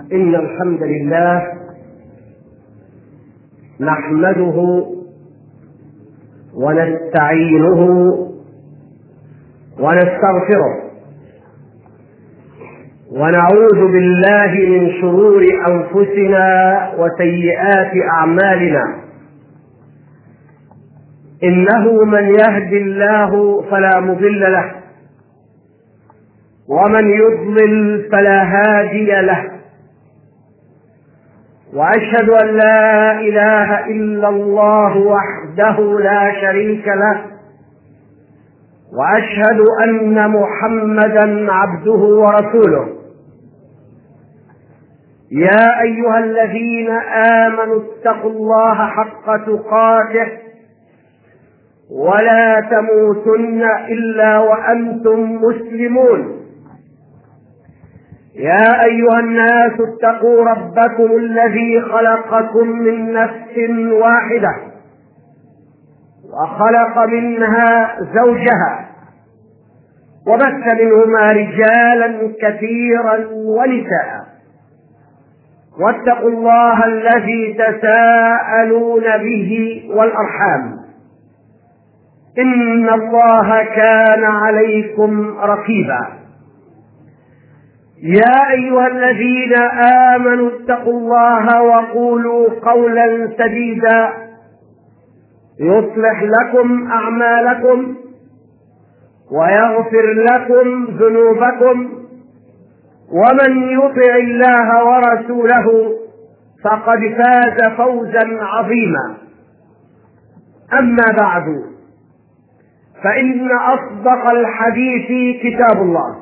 إن الحمد لله نحمده ونستعينه ونستغفره ونعوذ بالله من شرور أنفسنا وسيئات أعمالنا. إنه من يهد الله فلا مضل له ومن يضلل فلا هادي له، وأشهد أن لا إله إلا الله وحده لا شريك له، وأشهد أن محمدا عبده ورسوله. يا أيها الذين آمنوا اتقوا الله حق تقاته ولا تموتن إلا وأنتم مسلمون. يا أيها الناس اتقوا ربكم الذي خلقكم من نفس واحدة وخلق منها زوجها وبث منهما رجالا كثيرا ونساء، واتقوا الله الذي تساءلون به والأرحام إن الله كان عليكم رقيبا. يا أيها الذين آمنوا اتقوا الله وقولوا قولا سديدا يصلح لكم أعمالكم ويغفر لكم ذنوبكم، ومن يطع الله ورسوله فقد فاز فوزا عظيما. أما بعد، فإن أصدق الحديث كتاب الله،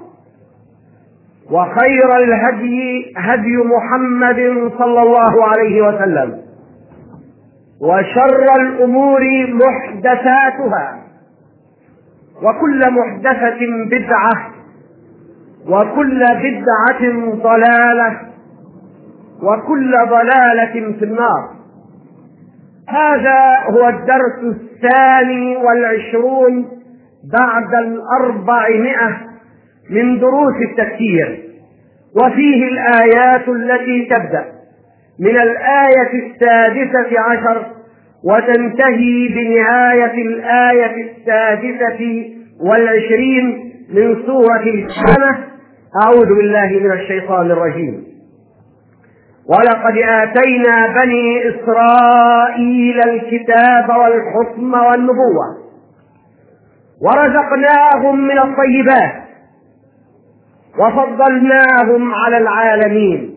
وخير الهدي هدي محمد صلى الله عليه وسلم، وشر الأمور محدثاتها، وكل محدثة بدعة، وكل بدعة ضلالة، وكل ضلالة في النار. هذا هو الدرس 22 بعد 400 من دروس التفسير، وفيه الآيات التي تبدأ من الآية 16 وتنتهي بنهاية الآية 26 من سورة القمر. أعوذ بالله من الشيطان الرجيم. ولقد آتينا بني إسرائيل الكتاب والحكم والنبوة ورزقناهم من الطيبات وفضلناهم على العالمين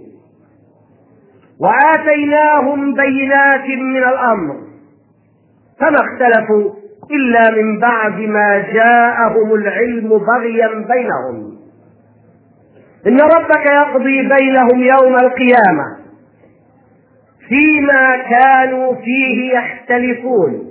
وآتيناهم بينات من الأمر فما اختلفوا إلا من بعد ما جاءهم العلم بغيا بينهم. إن ربك يقضي بينهم يوم القيامة فيما كانوا فيه يختلفون،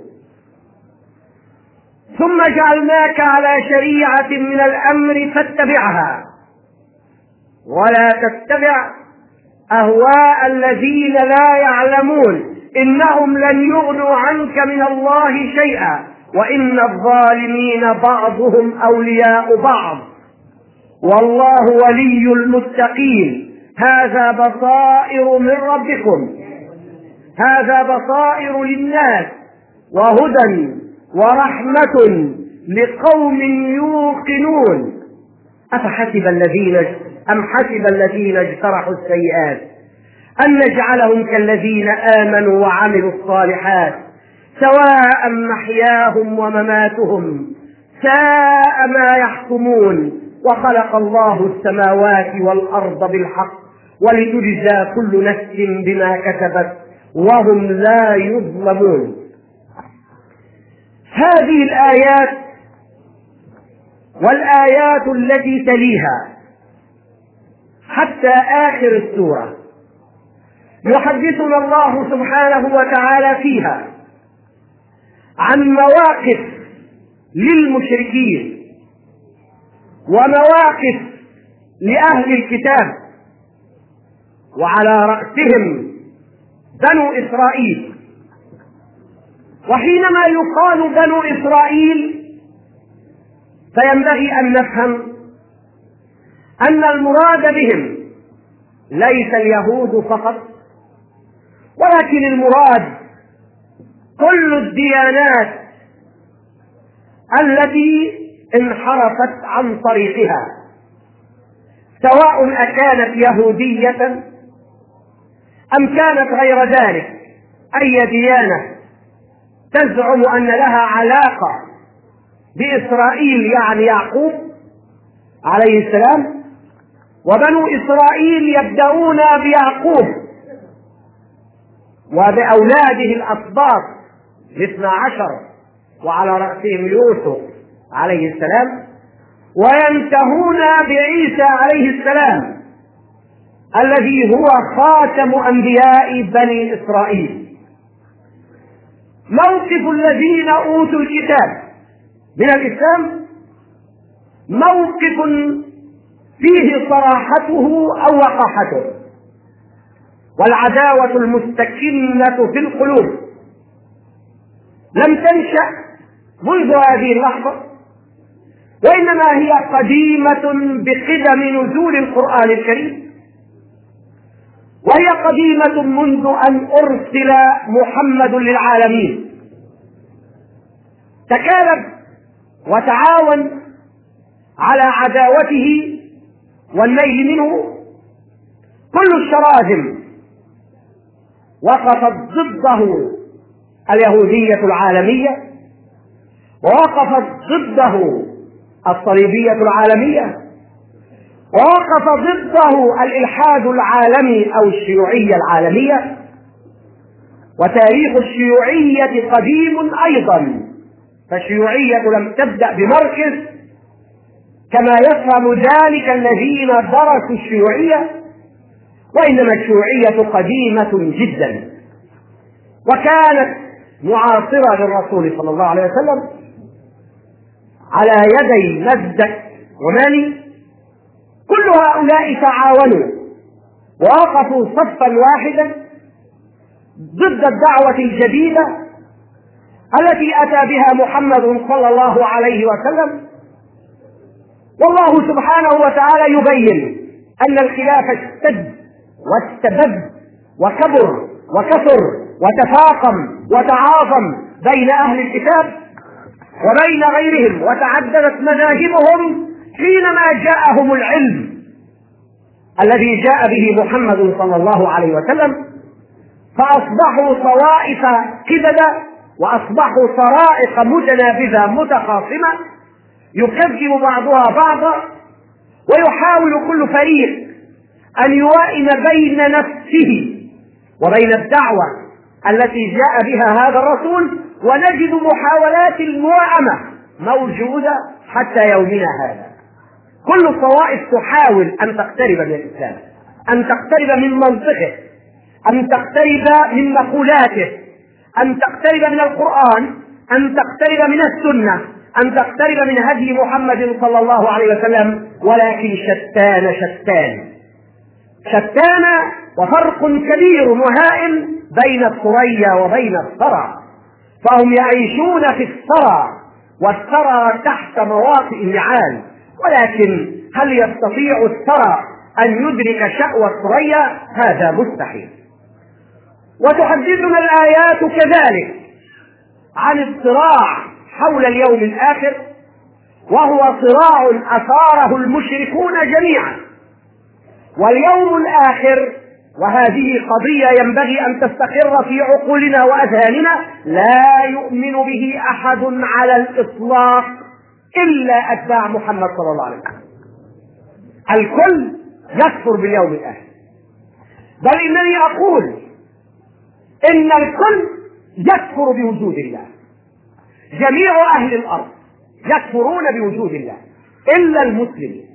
ثم جعلناك على شريعة من الأمر فاتبعها ولا تتبع أهواء الذين لا يعلمون إنهم لن يغنوا عنك من الله شيئا وإن الظالمين بعضهم أولياء بعض والله ولي المتقين. هذا بصائر من ربكم، هذا بصائر للناس وهدى ورحمة لقوم يوقنون. أم حسب الذين اجترحوا السيئات أن نجعلهم كالذين آمنوا وعملوا الصالحات سواء محياهم ومماتهم ساء ما يحكمون. وخلق الله السماوات والأرض بالحق ولتجزى كل نفس بما كسبت وهم لا يظلمون. هذه الآيات والآيات التي تليها حتى آخر السورة يحدثنا الله سبحانه وتعالى فيها عن مواقف للمشركين ومواقف لأهل الكتاب، وعلى رأسهم بنو إسرائيل. وحينما يقال بنو إسرائيل فينبغي أن نفهم أن المراد بهم ليس اليهود فقط، ولكن المراد كل الديانات التي انحرفت عن طريقها، سواء أكانت يهودية أم كانت غير ذلك، أي ديانة تزعم أن لها علاقة بإسرائيل، يعني يعقوب عليه السلام، وبنو إسرائيل يبدأون بيعقوب وبأولاده الأسباط 12 وعلى رأسهم يوسف عليه السلام، وينتهون بعيسى عليه السلام الذي هو خاتم أنبياء بني إسرائيل. موقف الذين أوتوا الكتاب من الإسلام موقف فيه صراحته أو وقاحته، والعداوة المستكنة في القلوب لم تنشأ منذ هذه اللحظة، وإنما هي قديمة بقدم نزول القرآن الكريم، وهي قديمة منذ أن أرسل محمد للعالمين. تكالب وتعاون على عداوته والنيل منه كل الشراذم، وقفت ضده اليهودية العالمية، ووقفت ضده الصليبية العالمية، ووقف ضده الإلحاد العالمي أو الشيوعية العالمية. وتاريخ الشيوعية قديم أيضا، فالشيوعية لم تبدأ بمركز كما يفهم ذلك الذين درسوا الشيوعية، وإنما الشيوعية قديمة جدا، وكانت معاصرة للرسول صلى الله عليه وسلم على يدي مزدك وماني. كل هؤلاء تعاونوا ووقفوا صفا واحدا ضد الدعوة الجديدة التي أتى بها محمد صلى الله عليه وسلم. والله سبحانه وتعالى يبين أن الخلاف اشتد واستبد وكبر وكثر وتفاقم وتعاظم بين أهل الكتاب وبين غيرهم، وتعددت مذاهبهم حينما جاءهم العلم الذي جاء به محمد صلى الله عليه وسلم، فأصبحوا طوائف كبدة، وأصبحوا طرائق متنابذة متخاصمة يكذب بعضها بعضا، ويحاول كل فريق أن يوائم بين نفسه وبين الدعوة التي جاء بها هذا الرسول. ونجد محاولات الموائمة موجودة حتى يومنا هذا. كل الطوائف تحاول أن تقترب من الإسلام، أن تقترب من منطقه، أن تقترب من مقولاته، أن تقترب من القرآن، أن تقترب من السنة، أن تقترب من هدي محمد صلى الله عليه وسلم، ولكن شتان شتان شتان، وفرق كبير وهائل بين الثريا وبين الثرى. فهم يعيشون في الثرى، والثرى تحت مواطئ النعال، ولكن هل يستطيع الثرى أن يدرك شأوى الثريا؟ هذا مستحيل. وتحدثنا الآيات كذلك عن الصراع حول اليوم الآخر، وهو صراع أثاره المشركون جميعا. واليوم الآخر، وهذه قضية ينبغي أن تستقر في عقولنا وأذهاننا، لا يؤمن به أحد على الإطلاق إلا أتباع محمد صلى الله عليه وسلم. الكل يكفر باليوم الآخر، بل إنني أقول إن الكل يكفر بوجود الله. جميع أهل الأرض يكفرون بوجود الله إلا المسلمين.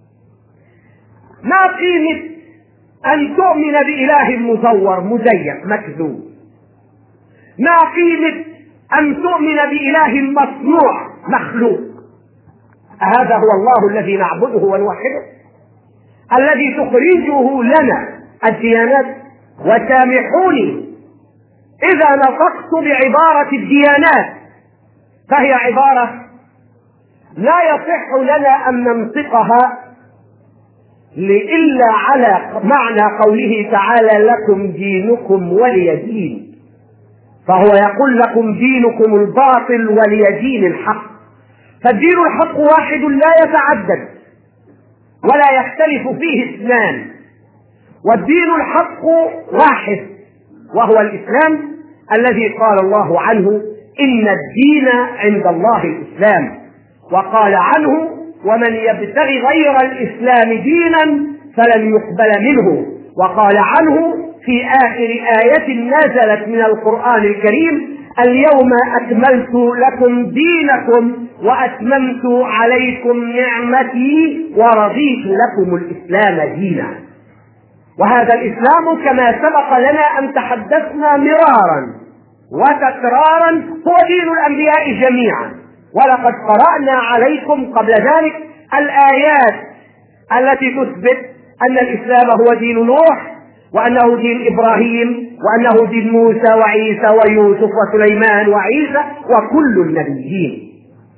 ما قيمة أن تؤمن بإله مزور مزيف مكذوب؟ ما قيمة أن تؤمن بإله مصنوع مخلوق؟ هذا هو الله الذي نعبده ونوحده، الذي تخرجه لنا الديانات. وسامحوني إذا نطقت بعبارة الديانات، فهي عبارة لا يصح لنا أن ننطقها إلا على معنى قوله تعالى لكم دينكم ولي دين، فهو يقول لكم دينكم الباطل ولي دين الحق. فالدين الحق واحد لا يتعدد ولا يختلف فيه اثنان، والدين الحق واحد وهو الإسلام الذي قال الله عنه إن الدين عند الله الإسلام، وقال عنه ومن يبتغي غير الإسلام دينا فلن يقبل منه، وقال عنه في آخر آية نزلت من القرآن الكريم اليوم أكملت لكم دينكم وأتممت عليكم نعمتي ورضيت لكم الإسلام دينا. وهذا الإسلام كما سبق لنا أن تحدثنا مرارا وتكرارا هو دين الأنبياء جميعا، ولقد قرأنا عليكم قبل ذلك الآيات التي تثبت أن الإسلام هو دين نوح، وأنه دين إبراهيم، وأنه دين موسى وعيسى ويوسف وسليمان وعيسى وكل النبيين.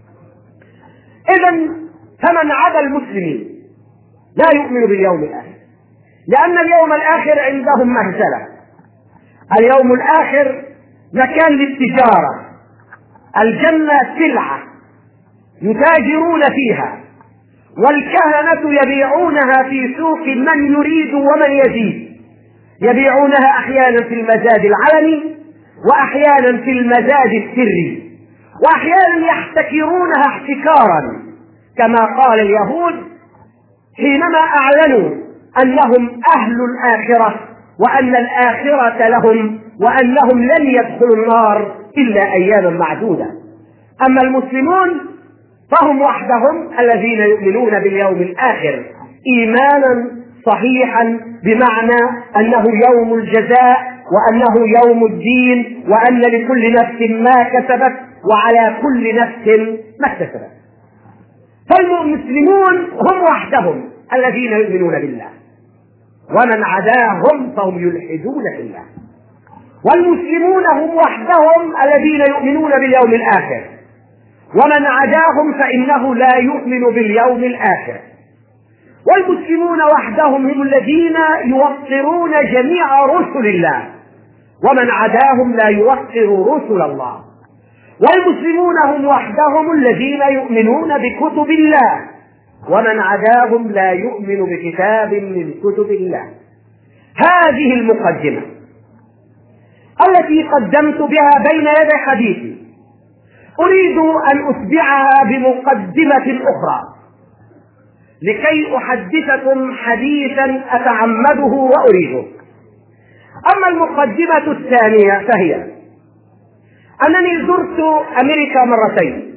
إذن فمن عدا المسلمين لا يؤمن باليوم الآخر، لأن اليوم الآخر عندهم مهزلة. اليوم الآخر مكان للتجارة، الجنة سلعة يتاجرون فيها، والكهنة يبيعونها في سوق من يريد ومن يزيد، يبيعونها أحيانا في المزاد العلني وأحيانا في المزاد السري، وأحيانا يحتكرونها احتكارا كما قال اليهود حينما أعلنوا أنهم أهل الآخرة وأن الآخرة لهم وأنهم لن يدخلوا النار إلا أياما معدودة. أما المسلمون فهم وحدهم الذين يؤمنون باليوم الآخر إيمانا صحيحا، بمعنى أنه يوم الجزاء وأنه يوم الدين، وأن لكل نفس ما كسبت وعلى كل نفس ما اكتسبت. فالمسلمون هم وحدهم الذين يؤمنون بالله، ومن عداهم فهم يلحدون بالله. والمسلمون هم وحدهم الذين يؤمنون باليوم الآخر، ومن عداهم فإنه لا يؤمن باليوم الآخر. والمسلمون وحدهم هم الذين يوقرون جميع رسل الله، ومن عداهم لا يوقر رسل الله. والمسلمون هم وحدهم الذين يؤمنون بكتب الله، ومن عداهم لا يؤمن بكتاب من كتب الله. هذه المقدمة التي قدمت بها بين يدي حديثي أريد أن أتبعها بمقدمة أخرى لكي أحدثكم حديثا أتعمده وأريده. أما المقدمة الثانية فهي أنني زرت أمريكا مرتين،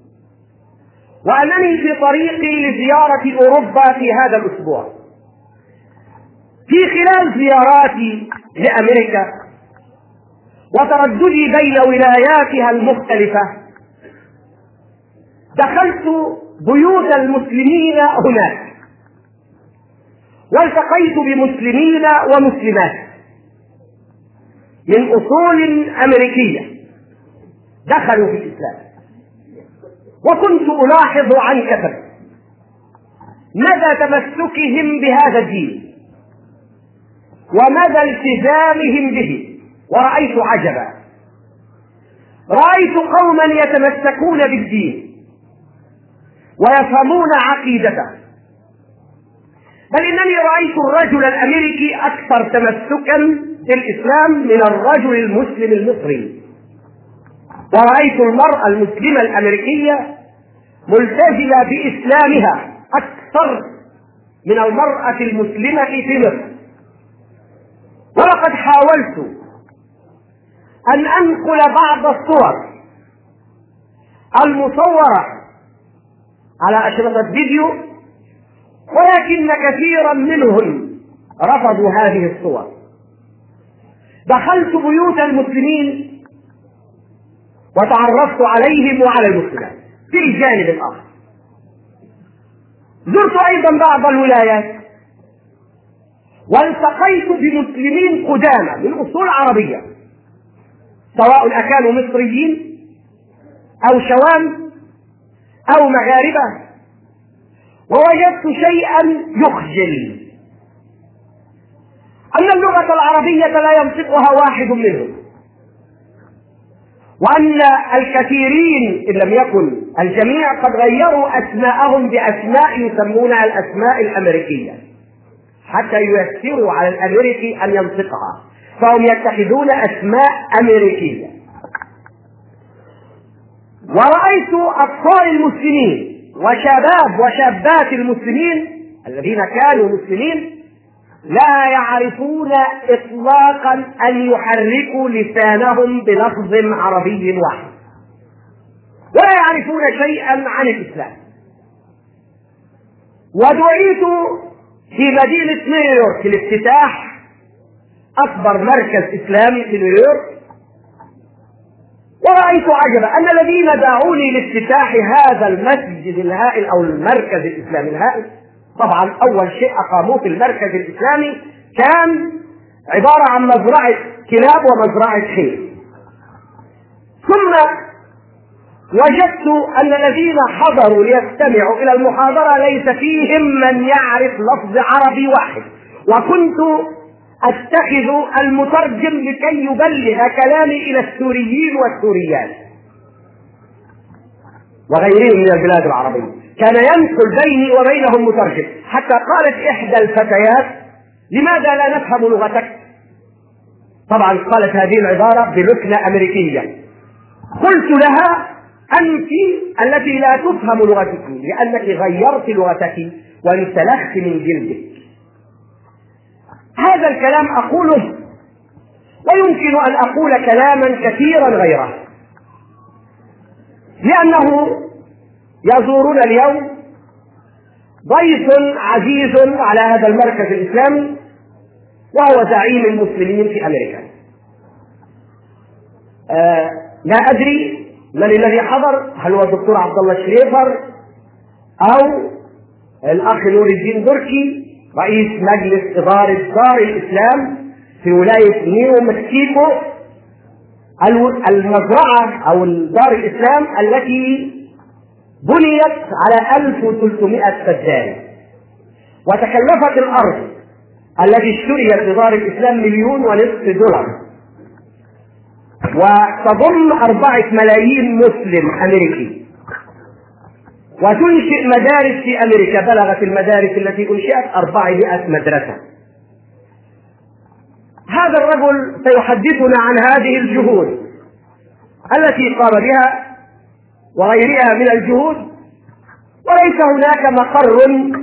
وأنني في طريقي لزيارة أوروبا في هذا الأسبوع. في خلال زياراتي لأمريكا وترددي بين ولاياتها المختلفة دخلت بيوت المسلمين هناك، والتقيت بمسلمين ومسلمات من أصول أمريكية دخلوا في الإسلام، وكنت ألاحظ عن كثب مدى تمسكهم بهذا الدين ومدى التزامهم به. ورأيت عجبا، رأيت قوما يتمسكون بالدين ويفهمون عقيدته، بل إنني رأيت الرجل الأمريكي أكثر تمسكا بالإسلام من الرجل المسلم المصري، ورأيت المرأة المسلمة الأمريكية ملتزمة بإسلامها أكثر من المرأة المسلمة في مصر. ولقد حاولت أن أنقل بعض الصور المصورة على أشرطة فيديو، ولكن كثيرا منهم رفضوا هذه الصور. دخلت بيوت المسلمين وتعرفت عليهم وعلى المسلمين. في الجانب الآخر زرت أيضا بعض الولايات والتقيت بمسلمين قدامى من أصول عربية، سواء أكانوا مصريين أو شوام أو مغاربة، ووجدت شيئا يخجل، أن اللغة العربية لا ينطقها واحد منهم، وأن الكثيرين إن لم يكن الجميع قد غيروا أسماءهم بأسماء يسمونها الأسماء الأمريكية حتى ييسروا على الأمريكي أن ينطقها، فهم يتخذون أسماء أمريكية. ورأيت أطفال المسلمين وشباب وشابات المسلمين الذين كانوا مسلمين لا يعرفون إطلاقا أن يحركوا لسانهم بلفظ عربي واحد، ولا يعرفون شيئا عن الإسلام. ودعيت في مدينة نيويورك لافتتاح أكبر مركز إسلامي في نيويورك، ورأيت عجبا أن الذين دعوني لافتتاح هذا المسجد الهائل أو المركز الإسلامي الهائل، طبعا أول شيء أقاموه في المركز الإسلامي كان عبارة عن مزرعة كلاب ومزرعة خيل. ثم وجدت أن الذين حضروا ليستمعوا إلى المحاضرة ليس فيهم من يعرف لفظ عربي واحد، وكنت أتخذ المترجم لكي يبلغ كلامي إلى السوريين والسوريات وغيرهم من البلاد العربية. كان ينقل بيني وبينهم مترجم، حتى قالت إحدى الفتيات: لماذا لا نفهم لغتك؟ طبعا قالت هذه العبارة بلكنة أمريكية. قلت لها: أنت التي لا تفهم لغتك لأنك غيرت لغتك وانسلخت من جلدك. هذا الكلام أقوله، ويمكن أن أقول كلاما كثيرا غيره، لأنه يزورنا اليوم ضيف عزيز على هذا المركز الإسلامي، وهو زعيم المسلمين في أمريكا. لا أدري من الذي حضر، هل هو الدكتور عبد الله شريفر أو الأخ نور الدين بركي رئيس مجلس إدارة دار الإسلام في ولاية نيو مكسيكو، المزرعة أو دار الإسلام التي بنيت على 1300 فدان، وتكلفت الأرض التي اشتريت بدار الإسلام $1,500,000، وتضم 4 ملايين مسلم أمريكي، وتنشئ مدارس في أمريكا. بلغت المدارس التي أنشئت 400 مدرسة. هذا الرجل سيحدثنا عن هذه الجهود التي قام بها وغيرها من الجهود، وليس هناك مقر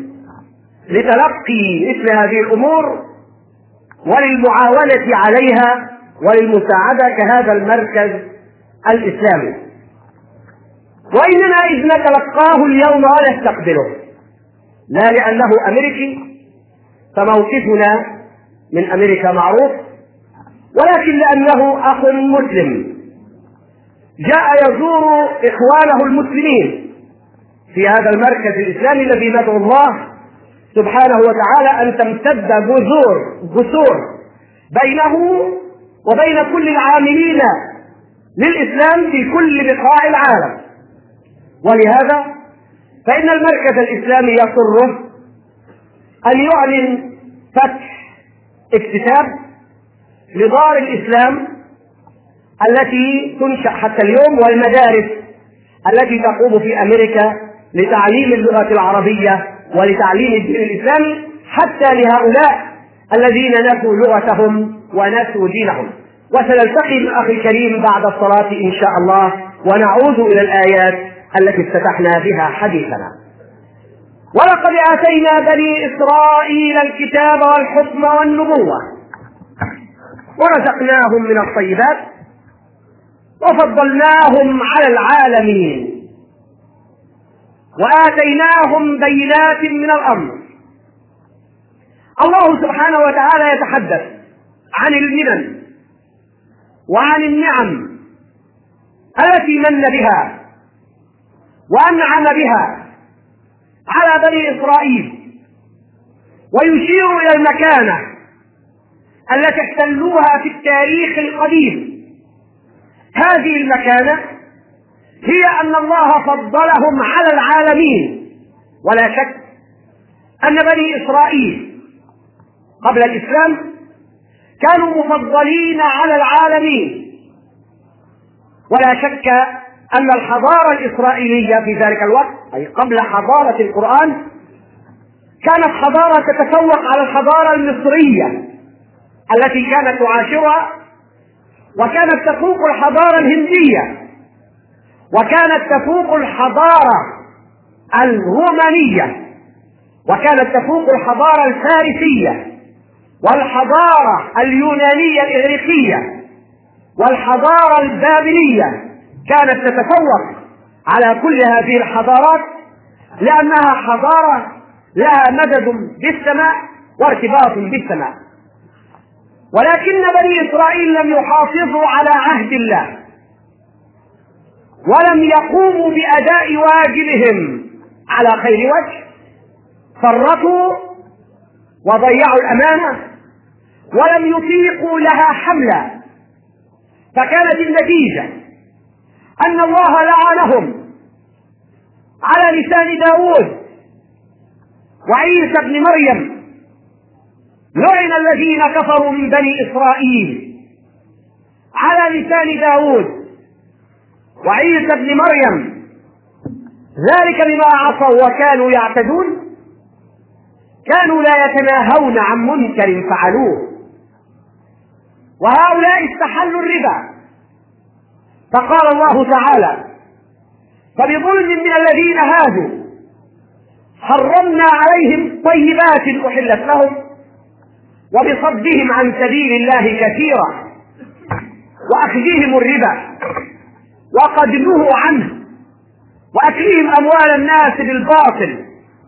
لتلقي مثل هذه الأمور وللمعاونة عليها وللمساعدة كهذا المركز الإسلامي. وإننا إذ نتلقاه اليوم ونستقبله لا لأنه أمريكي فموقفنا من أمريكا معروف، ولكن لأنه أخ مسلم جاء يزور إخوانه المسلمين في هذا المركز الإسلامي الذي ندعو الله سبحانه وتعالى أن تمتد جسور بينه وبين كل العاملين للإسلام في كل بقاع العالم. ولهذا فإن المركز الإسلامي يسره أن يعلن فتح اكتتاب لدار الإسلام التي تنشأ حتى اليوم، والمدارس التي تقوم في أمريكا لتعليم اللغة العربية ولتعليم الدين الإسلامي حتى لهؤلاء الذين نسوا لغتهم ونسوا دينهم. وسنلتقي بالأخ الكريم بعد الصلاة إن شاء الله، ونعود إلى الآيات التي افتتحنا بها حديثنا. ولقد آتينا بني إسرائيل الكتاب والحكم والنبوة ورزقناهم من الطيبات وفضلناهم على العالمين وآتيناهم بينات من الأمر. الله سبحانه وتعالى يتحدث عن المنن وعن النعم التي من بها وأنعم بها على بني إسرائيل، ويشير إلى المكانة التي احتلوها في التاريخ القديم. هذه المكانة هي أن الله فضلهم على العالمين، ولا شك أن بني إسرائيل قبل الإسلام كانوا مفضلين على العالمين، ولا شك أن الحضارة الإسرائيلية في ذلك الوقت أي قبل حضارة القرآن كانت حضارة تتفوق على الحضارة المصرية التي كانت تعاشرها، وكانت تفوق الحضارة الهندية، وكانت تفوق الحضارة الرومانية، وكانت تفوق الحضارة الفارسية والحضارة اليونانية الإغريقية والحضارة البابلية. كانت تتفوق على كل هذه الحضارات لأنها حضارة لها مدد بالسماء وارتباط بالسماء. ولكن بني إسرائيل لم يحافظوا على عهد الله، ولم يقوموا بأداء واجبهم على خير وجه، فرطوا وضيعوا الأمانة ولم يطيقوا لها حملا، فكانت النتيجة أن الله لعنهم على لسان داود وعيسى ابن مريم. لعن الذين كفروا من بني إسرائيل على لسان داود وعيسى ابن مريم، ذلك بما عصوا وكانوا يعتدون، كانوا لا يتناهون عن منكر فعلوه. وهؤلاء استحلوا الربا، فقال الله تعالى: فبظلم من الذين هادوا حرمنا عليهم طيبات أحلت لهم وبصدهم عن سبيل الله كثيرا وأخذهم الربا وقد نهوا عنه وأكلهم أموال الناس بالباطل.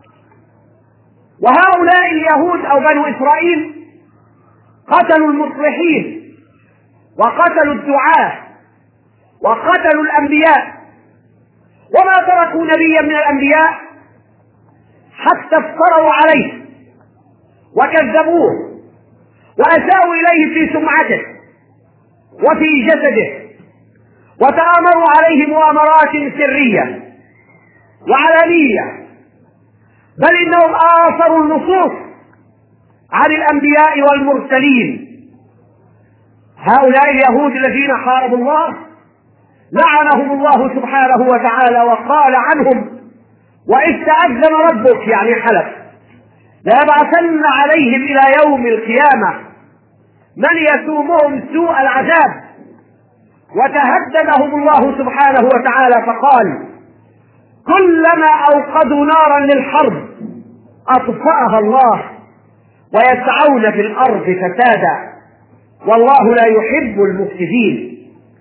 وهؤلاء اليهود أو بنو إسرائيل قتلوا المصلحين وقتلوا الدعاة وقتلوا الأنبياء، وما تركوا نبيا من الأنبياء حتى افتروا عليه وكذبوه وأساءوا إليه في سمعته وفي جسده، وتآمروا عليه مؤامرات سرية وعلانية، بل إنهم آثروا النصوص عن الأنبياء والمرسلين. هؤلاء اليهود الذين حاربوا الله لعنهم الله سبحانه وتعالى وقال عنهم: وإذ تأذن ربك، يعني حلف، ليبعثن عليهم إلى يوم القيامة من يسومهم سوء العذاب. وتهددهم الله سبحانه وتعالى فقال: كلما أوقدوا نارا للحرب أطفأها الله ويسعون في الأرض فسادا والله لا يحب المفسدين.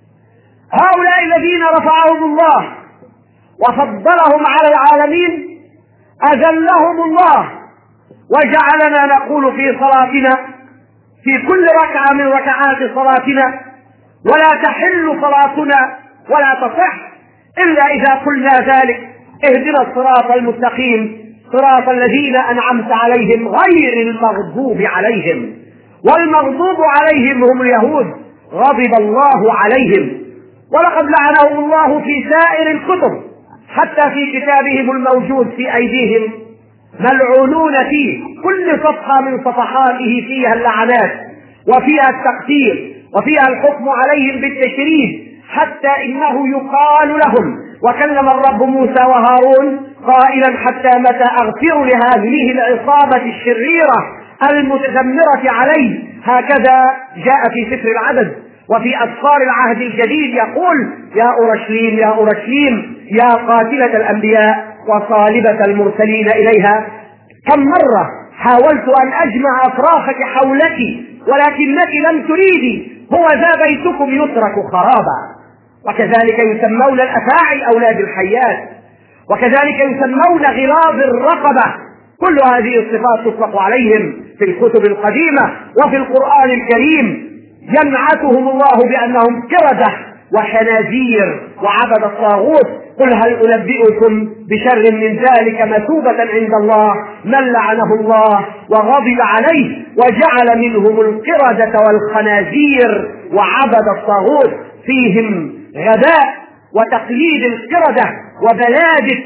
هؤلاء الذين رفعهم الله وفضلهم على العالمين أذلهم الله وجعلنا نقول في صلاتنا في كل ركعة من ركعات صلاتنا: ولا تحل صلاتنا ولا تصح إلا إذا قلنا ذلك: اهدنا الصراط المستقيم صراط الذين أنعمت عليهم غير المغضوب عليهم. والمغضوب عليهم هم اليهود غضب الله عليهم، ولقد لعنهم الله في سائر الكتب، حتى في كتابهم الموجود في أيديهم ملعونون فيه، كل صفحة من صفحاته فيها اللعنات وفيها التقدير وفيها الحكم عليهم بالتشريد، حتى إنه يقال لهم: وكلم الرب موسى وهارون قائلا: حتى متى أغفر لهذه العصابة الشريرة المتذمرة عليه. هكذا جاء في سفر العدد. وفي أسفار العهد الجديد يقول: يا أورشليم يا أورشليم يا قاتلة الأنبياء وصالبة المرسلين إليها، كم مرة حاولت أن أجمع أفراخك حولك ولكنك لم تريدي، هو ذا بيتكم يترك خرابا. وكذلك يسمون الأفاعي أولاد الحيات، وكذلك يسمون غلاظ الرقبة. كل هذه الصفات تطلق عليهم في الكتب القديمة وفي القرآن الكريم. ينعتهم الله بأنهم قردة وخنازير وعبد الطاغوت. قل هل أنبئكم بشر من ذلك مثوبة عند الله من لعنه الله وغضب عليه وجعل منهم القردة والخنازير وعبد الطاغوت. فيهم غباء وتقليد القردة وبلادة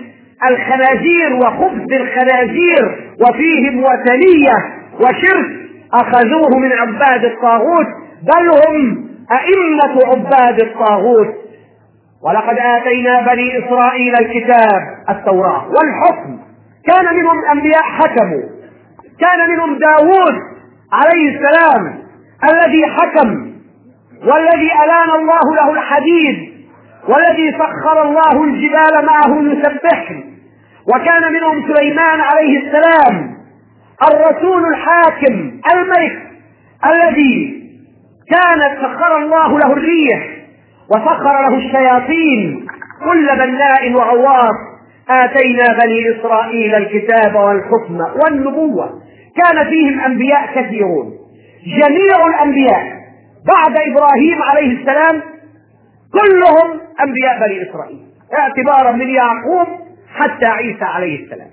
الخنازير وخبز الخنازير وفيهم وثنية وشرك أخذوه من عباد الطاغوت، بل هم أئمة عباد الطاغوت. ولقد آتينا بني إسرائيل الكتاب التوراة والحكم، كان منهم أنبياء حكموا، كان منهم داود عليه السلام الذي حكم، والذي ألان الله له الحديد، والذي سخر الله الجبال معه يسبحن. وكان منهم سليمان عليه السلام الرسول الحاكم الملك الذي كانت سخر الله له الريح وسخر له الشياطين كل بناء وغواص. آتينا بني إسرائيل الكتاب والحكم والنبوة، كان فيهم أنبياء كثيرون. جميع الأنبياء بعد إبراهيم عليه السلام كلهم أنبياء بني إسرائيل، اعتبارا من يعقوب حتى عيسى عليه السلام.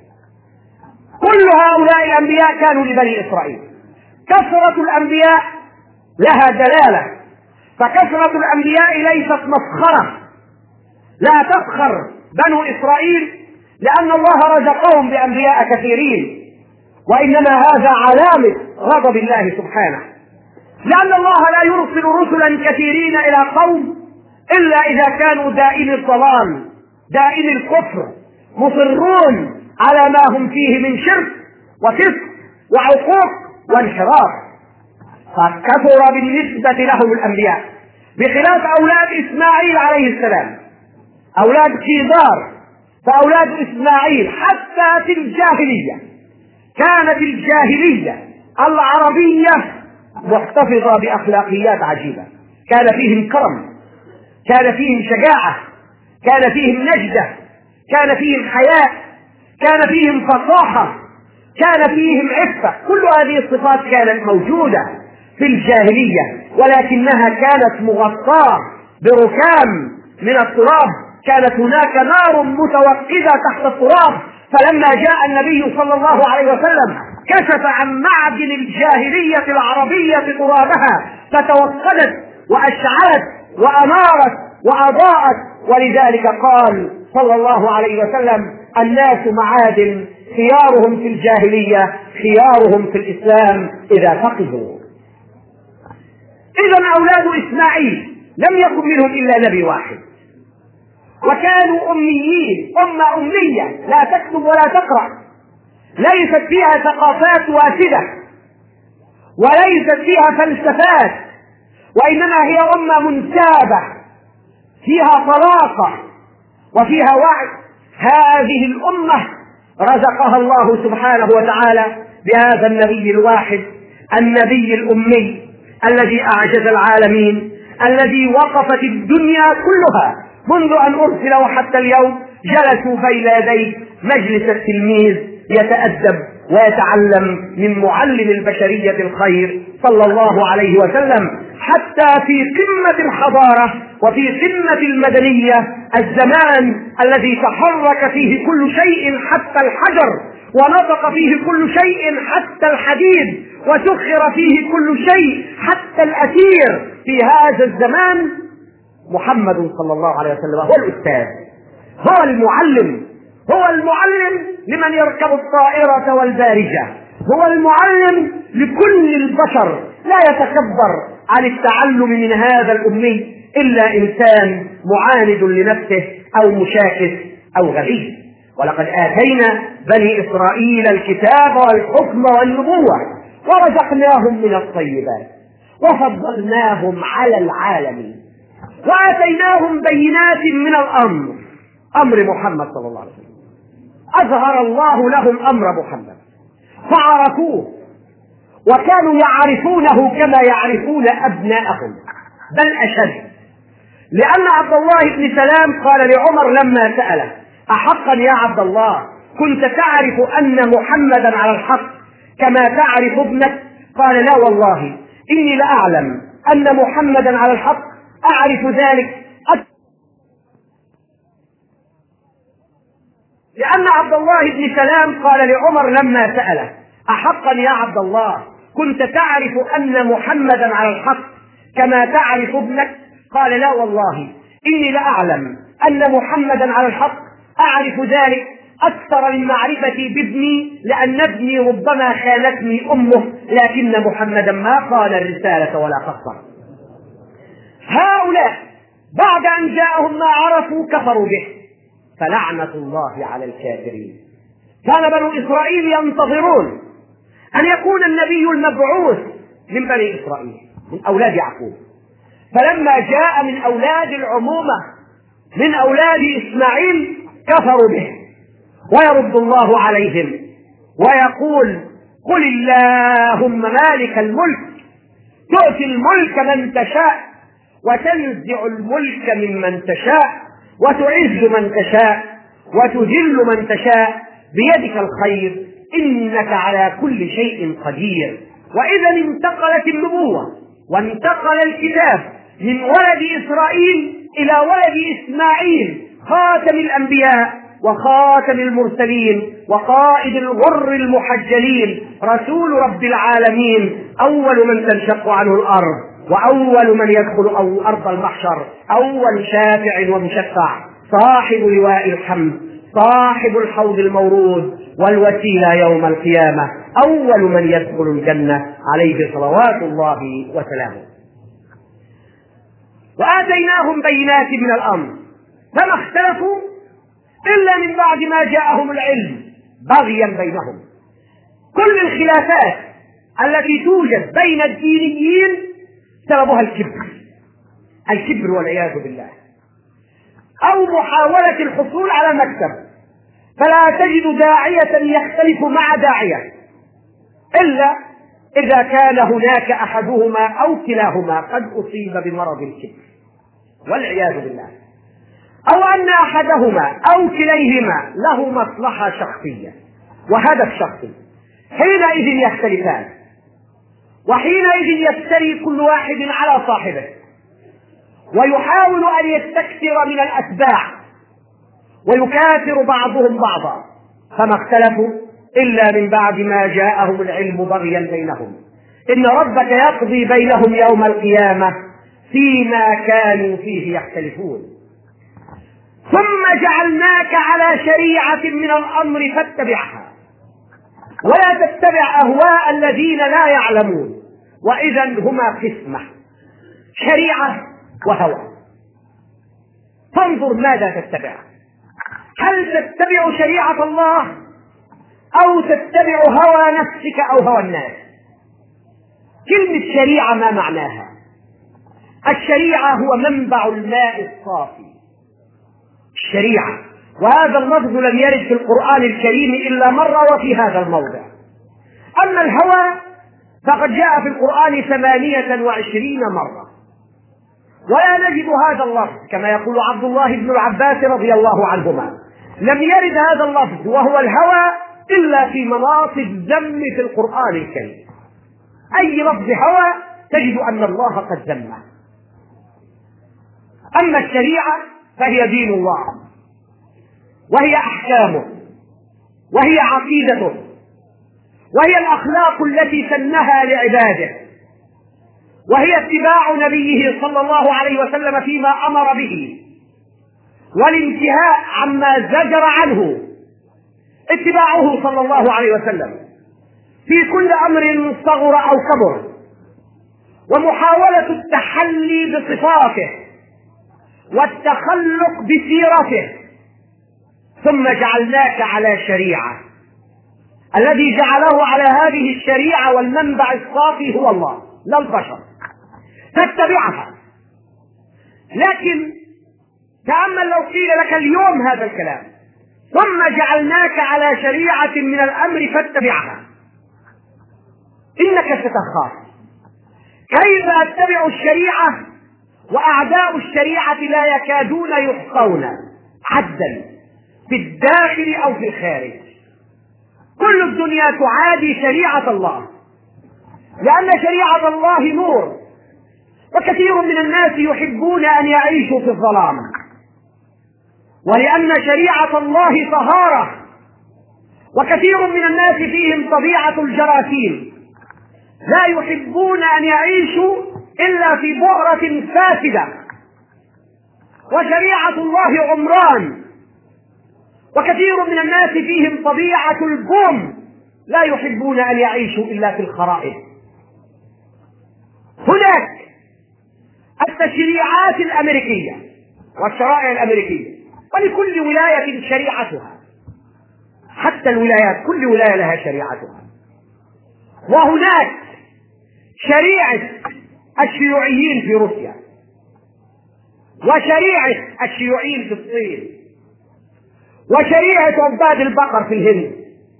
كل هؤلاء الأنبياء كانوا لبني إسرائيل. كثرة الأنبياء لها دلالة، فكثرة الأنبياء ليست مسخرة، لا تفخر بنو إسرائيل لأن الله رزقهم بأنبياء كثيرين، وإنما هذا علامة غضب الله سبحانه، لأن الله لا يرسل رسلا كثيرين إلى قوم إلا إذا كانوا دائم الضلال دائم الكفر مصرون على ما هم فيه من شرك وفسق وعقوق وانحراف. فكثر بالنسبة لهم الأنبياء، بخلاف أولاد إسماعيل عليه السلام، أولاد كيدار. فأولاد إسماعيل حتى في الجاهلية كانت الجاهلية العربية محتفظة بأخلاقيات عجيبة، كان فيهم كرم، كان فيهم شجاعة، كان فيهم نجدة، كان فيهم حياء، كان فيهم فصاحة، كان فيهم عفة. كل هذه الصفات كانت موجودة في الجاهلية، ولكنها كانت مغطاة بركام من التراب، كانت هناك نار متوقدة تحت التراب. فلما جاء النبي صلى الله عليه وسلم كشف عن معدن الجاهلية العربية ترابها، فتوقدت وأشعلت وأنارت وأضاءت. ولذلك قال صلى الله عليه وسلم: الناس معادن، خيارهم في الجاهلية خيارهم في الإسلام إذا فقهوا. إذن أولاد إسماعيل لم يكن منهم إلا نبي واحد، وكانوا أميين، أمة أمية لا تكتب ولا تقرأ، ليست فيها ثقافات واسدة وليست فيها فلسفات، وإنما هي أمة منسابة فيها طلاقة وفيها وعي. هذه الأمة رزقها الله سبحانه وتعالى بهذا النبي الواحد، النبي الأمي الذي أعجز العالمين، الذي وقفت الدنيا كلها منذ أن أرسل وحتى اليوم جلسوا بين يديه مجلس التلميذ يتأدب ويتعلم من معلم البشرية الخير صلى الله عليه وسلم. حتى في قمة الحضارة وفي قمة المدنية، الزمان الذي تحرك فيه كل شيء حتى الحجر، ونطق فيه كل شيء حتى الحديد، وسخر فيه كل شيء حتى الأثير، في هذا الزمان محمد صلى الله عليه وسلم هو الأستاذ، هو المعلم، هو المعلم لمن يركب الطائرة والبارجة، هو المعلم لكل البشر. لا يتكبر عن التعلم من هذا الأمي إلا إنسان معاند لنفسه أو مشاكس أو غبي. ولقد آتينا بني إسرائيل الكتاب والحكم والنبوة ورزقناهم من الطيبات وفضلناهم على العالمين وآتيناهم بينات من الأمر، أمر محمد صلى الله عليه وسلم. أظهر الله لهم أمر محمد فعرفوه، وكانوا يعرفونه كما يعرفون أبناءهم بل أشد. لأن عبد الله بن سلام قال لعمر لما سأله: أحقا يا عبد الله كنت تعرف أن محمدا على الحق كما تعرف ابنك؟ قال: لا والله إني لأعلم أن محمدا على الحق، أعرف ذلك. لأن عبد الله بن سلام قال لعمر لما سأله: أحقا يا عبد الله كنت تعرف أن محمدا على الحق كما تعرف ابنك؟ قال: لا والله إني لأعلم أن محمدا على الحق، أعرف ذلك. أكثر من معرفتي بابني، لأن ابني ربما خانتني أمه، لكن محمدا ما خان الرسالة ولا قصر. هؤلاء بعد أن جاءهم ما عرفوا كفروا به، فلعنة الله على الكافرين. كان بنو إسرائيل ينتظرون أن يكون النبي المبعوث من بني إسرائيل من أولاد يعقوب، فلما جاء من أولاد العمومة من أولاد إسماعيل كفروا به، ويرد الله عليهم ويقول: قل اللهم مالك الملك تؤتي الملك من تشاء وتنزع الملك ممن تشاء وتعز من تشاء وتذل من تشاء بيدك الخير إنك على كل شيء قدير. وإذا انتقلت النبوة وانتقل الكتاب من ولد إسرائيل إلى ولد إسماعيل خاتم الأنبياء وخاتم المرسلين وقائد الغر المحجلين، رسول رب العالمين، أول من تنشق عنه الأرض وأول من يدخل أرض المحشر، أول شافع ومشفع، صاحب لواء الحمد، صاحب الحوض المورود والوسيلة يوم القيامة، أول من يدخل الجنة، عليه صلوات الله وسلامه. وآتيناهم بينات من الأمر فما اختلفوا إلا من بعد ما جاءهم العلم بغيا بينهم. كل الخلافات التي توجد بين الدينيين سببها الكبر والعياذ بالله، أو محاولة الحصول على مكسب، فلا تجد داعية يختلف مع داعية إلا إذا كان هناك أحدهما أو كلاهما قد أصيب بمرض الكبر والعياذ بالله، أو أن أحدهما أو كليهما له مصلحة شخصية وهدف شخصي، حينئذ يختلفان، وحينئذ يفتري كل واحد على صاحبه ويحاول أن يستكثر من الأتباع ويكافر بعضهم بعضا. فما اختلفوا إلا من بعد ما جاءهم العلم بغيا بينهم، إن ربك يقضي بينهم يوم القيامة فيما كانوا فيه يختلفون. ثم جعلناك على شريعة من الأمر فاتبعها ولا تتبع أهواء الذين لا يعلمون. وإذا هما قسمة، شريعة وهوى. فانظر ماذا تتبع، هل تتبع شريعة الله أو تتبع هوى نفسك أو هوى الناس؟ كلمة شريعة ما معناها؟ الشريعة هو منبع الماء الصافي، الشريعة، وهذا اللفظ لم يرد في القرآن الكريم إلا مرة وفي هذا الموضع. أما الهوى فقد جاء في القرآن 28 مرة، ولا نجد هذا اللفظ كما يقول عبد الله بن العباس رضي الله عنهما، لم يرد هذا اللفظ وهو الهوى إلا في مناطق الذم في القرآن الكريم. أي لفظ هوى تجد أن الله قد ذمه. أما الشريعة فهي دين الله، وهي أحكامه، وهي عقيدته، وهي الأخلاق التي سنها لعباده، وهي اتباع نبيه صلى الله عليه وسلم فيما أمر به، والانتهاء عما زجر عنه، اتباعه صلى الله عليه وسلم في كل أمر صغر أو كبر، ومحاولة التحلي بصفاته والتخلق بسيرته. ثم جعلناك على شريعة، الذي جعله على هذه الشريعة والمنبع الصافي هو الله لا البشر، فاتبعها. لكن تأمل لو قيل لك اليوم هذا الكلام: ثم جعلناك على شريعة من الأمر فاتبعها، إنك ستخاف كيف أتبع الشريعة وأعداء الشريعة لا يكادون يحصون عدا في الداخل أو في الخارج. كل الدنيا تعادي شريعة الله، لأن شريعة الله نور، وكثير من الناس يحبون أن يعيشوا في الظلام، ولأن شريعة الله طهارة، وكثير من الناس فيهم طبيعة الجراثيم، لا يحبون أن يعيشوا إلا في بؤرة فاسدة. وشريعة الله عمران، وكثير من الناس فيهم طبيعة البوم، لا يحبون أن يعيشوا إلا في الخرائط. هناك التشريعات الأمريكية والشرائع الأمريكية، ولكل ولاية شريعتها، حتى الولايات كل ولاية لها شريعتها. وهناك شريعة الشيوعيين في روسيا، وشريعة الشيوعيين في الصين، وشريعة عباد البقر في الهند،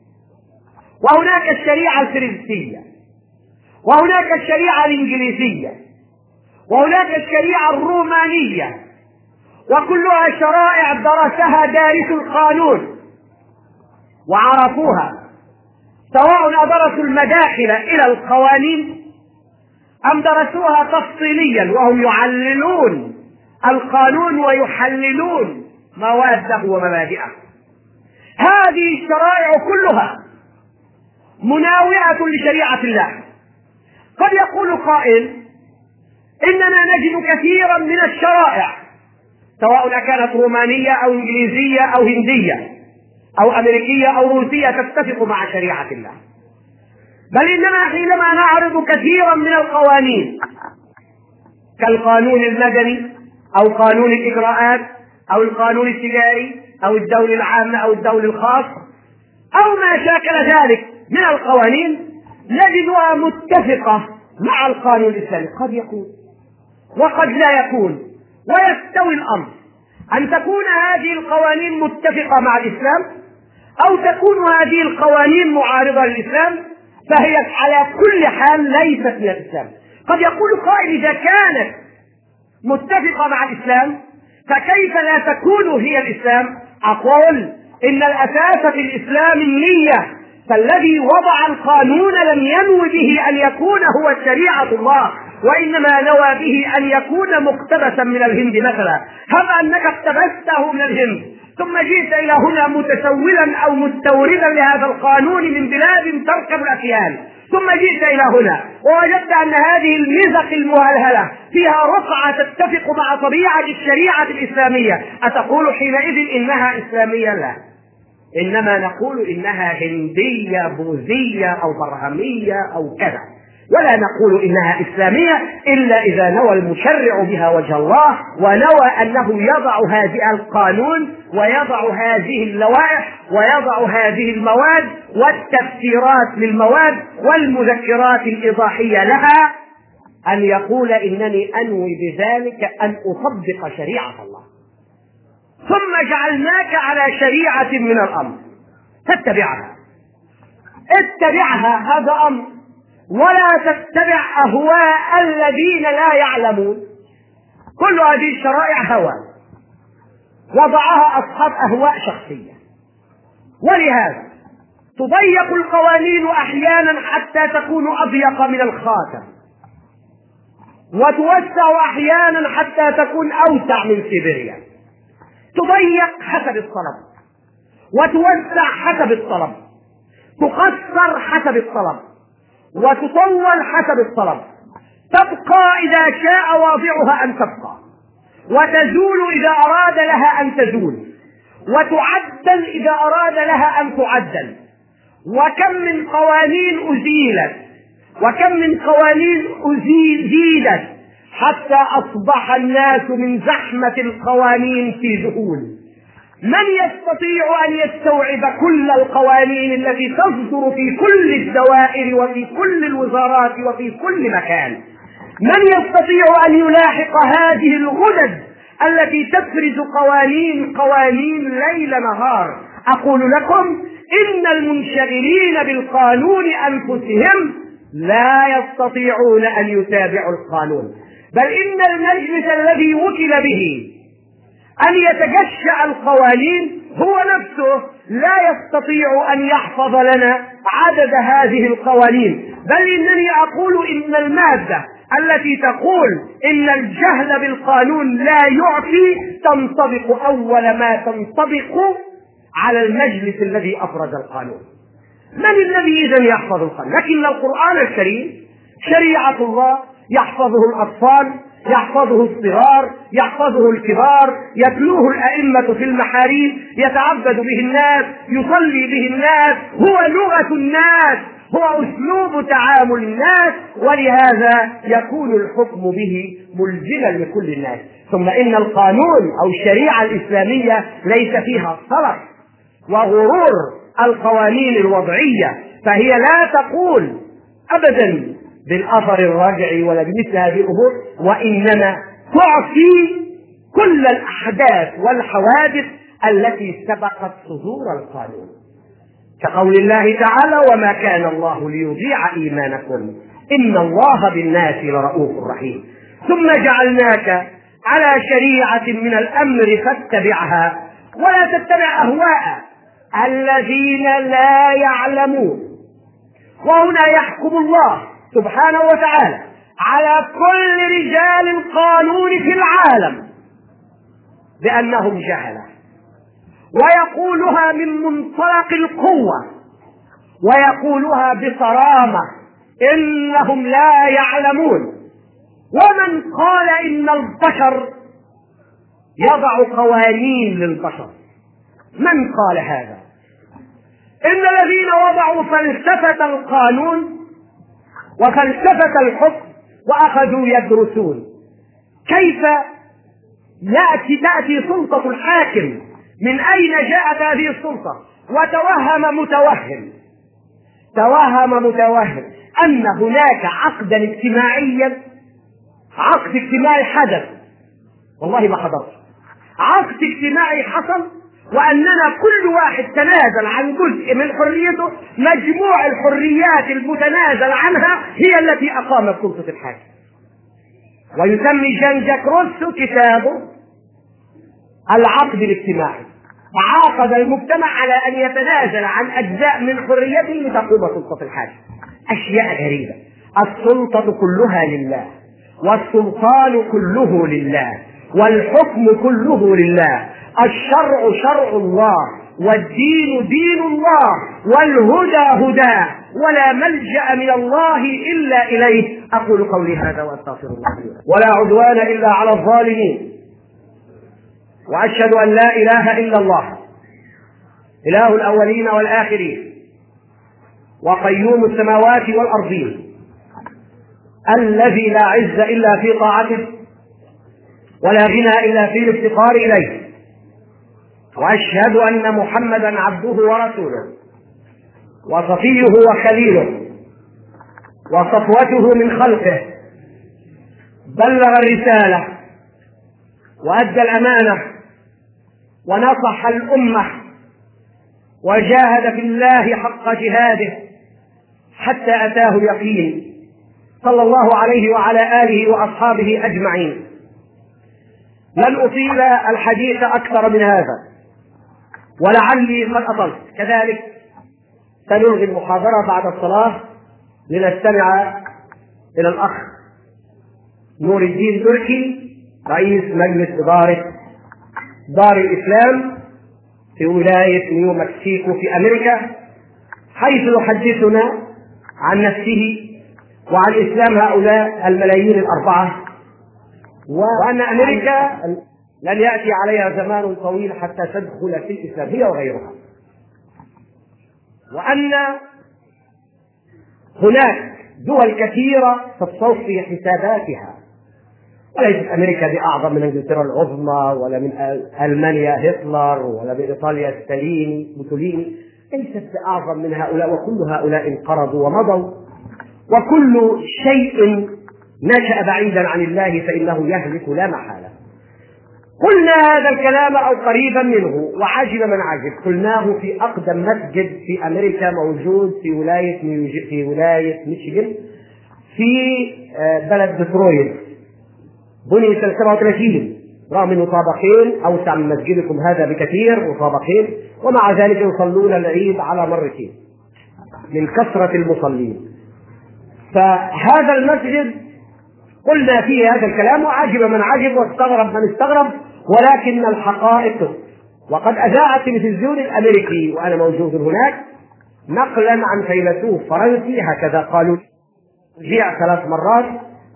وهناك الشريعة الفرنسية، وهناك الشريعة الإنجليزية، وهناك الشريعة الرومانية، وكلها شرائع درسها دارس القانون وعرفوها، سواء درسوا المداخل إلى القوانين أم درسوها تفصيليا وهم يعللون القانون ويحللون مواده ومبادئه. هذه الشرائع كلها مناوئة لشريعة الله. قد يقول قائل إننا نجد كثيرا من الشرائع سواء كانت رومانية أو إنجليزية أو هندية أو أمريكية أو روسية تتفق مع شريعة الله، بل إننا حينما نعرض كثيرا من القوانين كالقانون المدني أو قانون الإجراءات أو القانون التجاري أو الدولي العام أو الدولي الخاص أو ما شاكل ذلك من القوانين نجدها متفقة مع القانون الإسلامي. قد يكون وقد لا يكون، ويستوي الأمر أن تكون هذه القوانين متفقة مع الإسلام أو تكون هذه القوانين معارضة للإسلام، فهي على كل حال ليست من الإسلام. قد يقول قائل إذا كانت متفقة مع الإسلام فكيف لا تكون هي الإسلام؟ أقول إن الأساس في الإسلام النية، فالذي وضع القانون لم ينو به أن يكون هو شريعة الله، وإنما نوى به أن يكون مقتبسا من الهند مثلا. هب أنك اقتبسته من الهند ثم جئت إلى هنا متسولا أو مستوردا لهذا القانون من بلاد تركب الأكيال، ثم جئت إلى هنا ووجدت أن هذه المزق المهلهلة فيها رقعة تتفق مع طبيعة الشريعة الإسلامية، أتقول حينئذ إنها إسلامية؟ لا، إنما نقول إنها هندية بوذية أو برهمية أو كذا، ولا نقول إنها إسلامية إلا إذا نوى المشرع بها وجه الله، ونوى أنه يضع هذه القانون ويضع هذه اللوائح ويضع هذه المواد والتفسيرات للمواد والمذكرات الإيضاحية لها، أن يقول إنني أنوي بذلك أن أطبق شريعة الله، ثم جعلناك على شريعة من الأمر تتبعها. اتبعها، هذا أمر، ولا تتبع أهواء الذين لا يعلمون. كل هذه الشرائع هوى وضعها أصحاب أهواء شخصية، ولهذا تضيق القوانين أحيانا حتى تكون أضيق من الخاتم، وتوسع أحيانا حتى تكون أوسع من سيبيريا. تضيق حسب الطلب وتوسع حسب الطلب، تقصر حسب الطلب وتطول حسب الطلب، تبقى إذا شاء واضعها أن تبقى، وتزول إذا أراد لها أن تزول، وتعدل إذا أراد لها أن تعدل. وكم من قوانين أزيلت وكم من قوانين زيدت حتى أصبح الناس من زحمة القوانين في ذهول. من يستطيع أن يستوعب كل القوانين التي تصدر في كل الدوائر وفي كل الوزارات وفي كل مكان؟ من يستطيع أن يلاحق هذه الغدد التي تفرز قوانين ليل نهار؟ أقول لكم إن المنشغلين بالقانون أنفسهم لا يستطيعون أن يتابعوا القانون، بل إن المجلس الذي وكل به أن يتجشأ القوانين هو نفسه لا يستطيع أن يحفظ لنا عدد هذه القوانين. بل إنني أقول إن المادة التي تقول إن الجهل بالقانون لا يعفي تنطبق أول ما تنطبق على المجلس الذي أفرز القانون. من الذي إذن يحفظ القانون؟ لكن القرآن الكريم شريعة الله يحفظه الأطفال، يحفظه الصغار، يحفظه الكبار، يتلوه الأئمة في المحاريب، يتعبد به الناس، يصلي به الناس، هو لغة الناس، هو أسلوب تعامل الناس، ولهذا يكون الحكم به ملزما لكل الناس. ثم إن القانون أو الشريعة الإسلامية ليس فيها صلح وغرور القوانين الوضعية، فهي لا تقول أبدا بالأثر الرجعي ولا بمثل هذه الأمور، وإنما تعطي كل الأحداث والحوادث التي سبقت صدور القانون، كقول الله تعالى: وما كان الله ليضيع إيمانكم إن الله بالناس لرؤوف رحيم. ثم جعلناك على شريعة من الأمر فاتبعها ولا تتبع أهواء الذين لا يعلمون. وهنا يحكم الله سبحانه وتعالى على كل رجال القانون في العالم بأنهم جهلة، ويقولها من منطلق القوة، ويقولها بصرامة: إنهم لا يعلمون. ومن قال إن البشر يضع قوانين للبشر؟ من قال هذا؟ إن الذين وضعوا فلسفة القانون وفلسفة الحكم وأخذوا يدرسون كيف تأتي سلطة الحاكم، من أين جاءت هذه السلطة، توهم متوهم أن هناك عقدا اجتماعيا، عقد اجتماعي حدث، والله ما حضرت، عقد اجتماعي حصل، وأننا كل واحد تنازل عن جزء من حريته، مجموع الحريات المتنازل عنها هي التي أقامت سلطة الحاكم. ويسمي جان جاك روسو كتابه العقد الاجتماعي، عاقد المجتمع على أن يتنازل عن أجزاء من حريته لتقوم سلطة الحاكم. أشياء غريبة. السلطة كلها لله، والسلطان كله لله، والحكم كله لله، الشرع شرع الله، والدين دين الله، والهدى هداه، ولا ملجأ من الله إلا إليه. أقول قولي هذا وأستغفر الله، ولا عدوان إلا على الظالمين، وأشهد أن لا إله إلا الله إله الأولين والآخرين، وقيوم السماوات والأرضين، الذي لا عز إلا في طاعته، ولا غنى إلا في الافتقار إليه. وأشهد أن محمدا عبده ورسوله، وصفيه وخليله، وصفوته من خلقه، بلغ الرسالة وأدى الأمانة ونصح الأمة، وجاهد في الله حق جهاده حتى أتاه اليقين، صلى الله عليه وعلى آله وأصحابه أجمعين. لن أطيل الحديث أكثر من هذا، ولعلي قد أطلت. كذلك سنلغي المحاضرة بعد الصلاة لنستمع إلى الأخ نور الدين تركي، رئيس مجلس إدارة دار الإسلام في ولاية نيو مكسيكو في أمريكا، حيث يحدثنا عن نفسه وعن إسلام هؤلاء الملايين الأربعة، وأن أمريكا لن يأتي عليها زمان طويل حتى تدخل في الإسلام هي وغيرها، وأن هناك دول كثيرة تتصفي حساباتها، وليست أمريكا بأعظم من إنجلترا العظمى، ولا من ألمانيا هتلر، ولا بإيطاليا موسوليني، ليست بأعظم من هؤلاء، وكل هؤلاء انقرضوا ومضوا، وكل شيء نشأ بعيدا عن الله فإنه يهلك لا محالة. قلنا هذا الكلام أو قريبا منه، وعجب من عجب. قلناه في أقدم مسجد في أمريكا موجود في ولاية ميشيغان في بلد ديترويت، بني سنة 37، رغم انه طابقين، اوسع من مسجدكم هذا بكثير وطابقين، ومع ذلك يصلون العيد على مرتين من كثرة المصلين. فهذا المسجد قلنا فيه هذا الكلام، وعجب من عجب واستغرب من استغرب، ولكن الحقائق. وقد أذاع التلفزيون الأمريكي وأنا موجود هناك نقلا عن فيلسوف فرنسي، هكذا قالوا، جيع 3 مرات،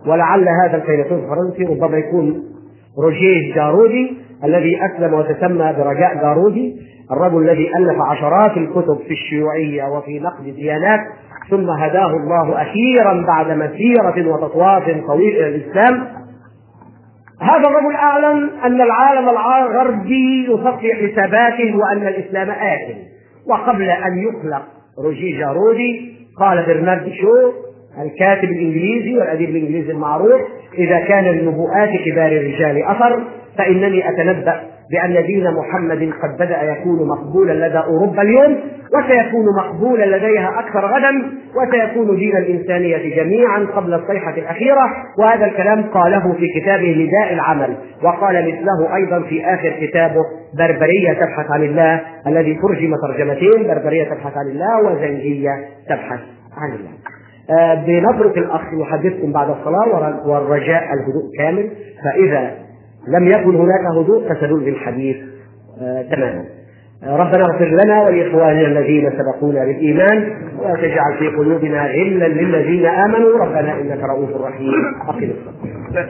ولعل هذا الفيلسوف الفرنسي ربما يكون روجيه جارودي الذي أسلم وتسمى برجاء جارودي، الرجل الذي ألف عشرات الكتب في الشيوعية وفي نقد الديانات، ثم هداه الله أخيرا بعد مسيرة وتطواف طويل إلى الإسلام. هذا الرجل أعلن أن العالم الغربي يصفي حساباته وأن الإسلام آكل. وقبل أن يخلق روجيه جارودي قال برنارد شو الكاتب الإنجليزي والأديب الإنجليزي المعروف: إذا كان لنبوءات كبار الرجال أثر فإنني أتنبأ بأن دين محمد قد بدأ يكون مقبولا لدى أوروبا اليوم، وسيكون مقبولا لديها أكثر غدا، وسيكون دين الإنسانية جميعا قبل الصيحة الأخيرة. وهذا الكلام قاله في كتابه نداء العمل، وقال مثله أيضا في آخر كتابه بربرية تبحث عن الله، الذي ترجم ترجمتين: بربرية تبحث عن الله وزنجية تبحث عن الله. بنترك الأخ يحدثكم بعد الصلاة، والرجاء الهدوء كامل، فإذا لم يكن هناك هدوء فسنلغي الحديث تماما. ربنا اغفر لنا ولإخواننا الذين سبقونا بالإيمان، ولا تجعل في قلوبنا غلا للذين آمنوا، ربنا إنك رؤوف رحيم. أقم الصلاة.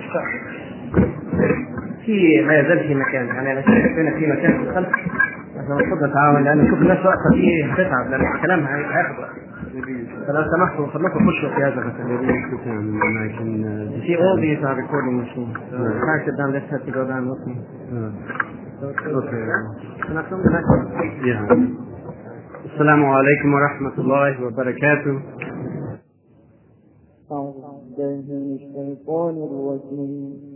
ما يزال في مكان، يعني أنا شايف في مكان في الخلف، عشان نفضل نتعاون، لأن نشوف الناس واقفة فيه هتتعب، لأن الكلام هياخد وقت. فلو سمحتوا خلوكم خشوا في هذا المكان. See all these are recording machines. Try to down. Let's have to go down with me. Okay. السلام عليكم ورحمة الله وبركاته. أعوذ بالله من الشيطان الرجيم.